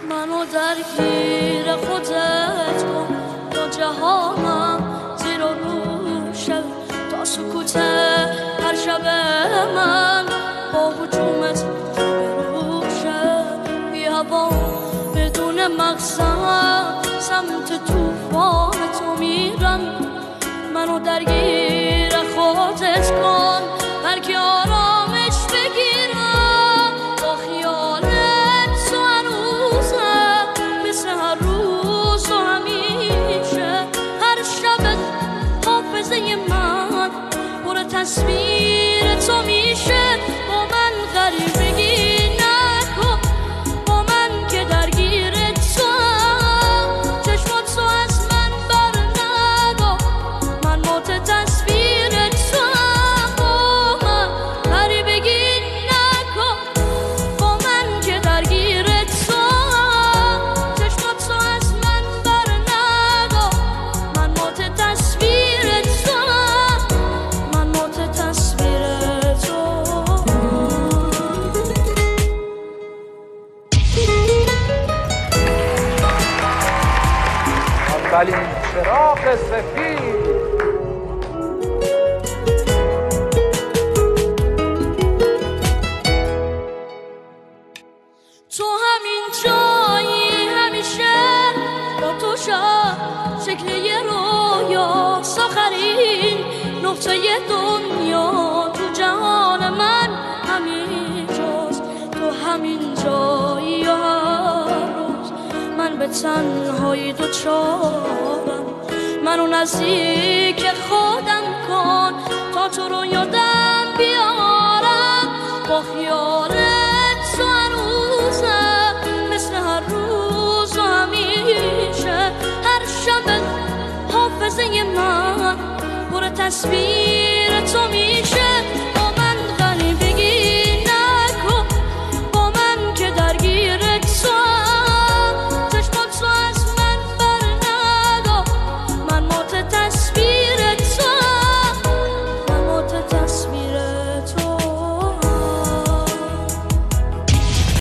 منو درگیر خودت کن تا جهانم زیر و رو شد، تا سکوت هر شب من با هجومت بروشه. بی هوا بدون مقصد سمت توفان تو میرم، منو درگیر خودت کن بلکه آرامش بگیرم. با خیالت تو هنوزم مثل هر روز و همیشه، هر شب حافظه من پر تصویر تو میشه. با من غریبگی نکن، با من که درگیر تو هم، چشمات تو از من بر ندار، من مات تصویر تو هم. با من غریبگی نکن، با من که درگیر تو هم، چشمات تو از من بر ندار، من مات تصویر تو هم، من مات تصویر تو. اولین چراغ سفید. تو همین جایی همیشه با تو شد شکل یه رویا، آخرین نقطه دنیا تو جهان من همین جاست. تو همین جایی هر روز من به تنهایی دوچارم، منو نزدیک خودم کن تا تو رو یادم بیارم. با خیالت تو هنوزم مثل هر روز و همیشه، هر شب حافظه من پر تصویر تو میشه.